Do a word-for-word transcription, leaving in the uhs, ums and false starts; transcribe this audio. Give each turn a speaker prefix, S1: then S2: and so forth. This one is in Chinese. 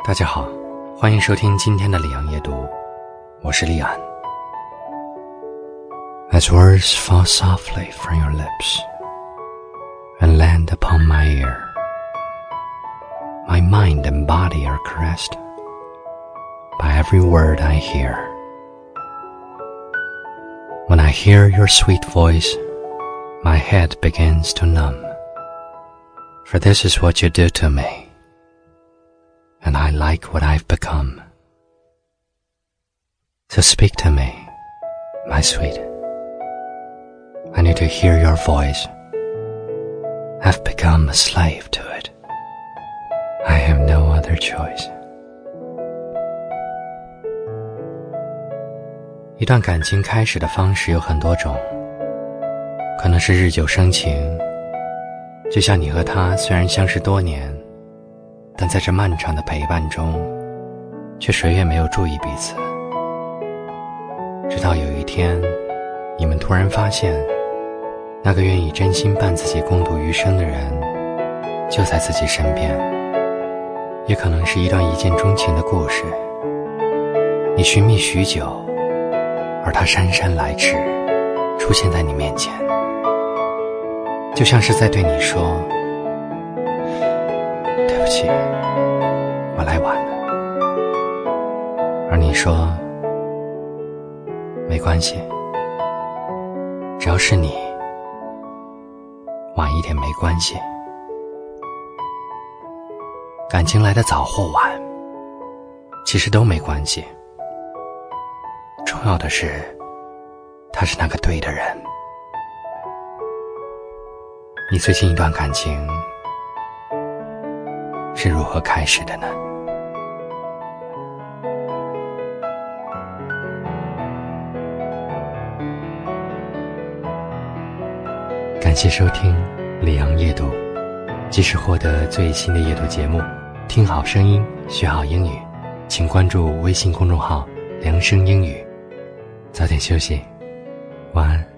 S1: 大家好，欢迎收听今天的里昂夜读，我是利安。As words fall softly from your lips and land upon my ear, my mind and body are caressed by every word I hear. When I hear your sweet voice, my head begins to numb, for this is what you do to me, and I like what I've become. So speak to me, my sweet. I need to hear your voice. I've become a slave to it. I have no other choice. 一段感情开始的方式有很多种，可能是日久生情，就像你和他虽然相识多年，但在这漫长的陪伴中，却谁也没有注意彼此。直到有一天，你们突然发现，那个愿意真心伴自己共度余生的人，就在自己身边。也可能是一段一见钟情的故事，你寻觅许久，而他姗姗来迟，出现在你面前，就像是在对你说，对不起，我来晚了。而你说，没关系，只要是你，晚一点没关系。感情来得早或晚，其实都没关系。重要的是，他是那个对的人。你最近一段感情是如何开始的呢？感谢收听里昂夜读，即时获得最新的夜读节目，听好声音，学好英语，请关注微信公众号良声英语。早点休息，晚安。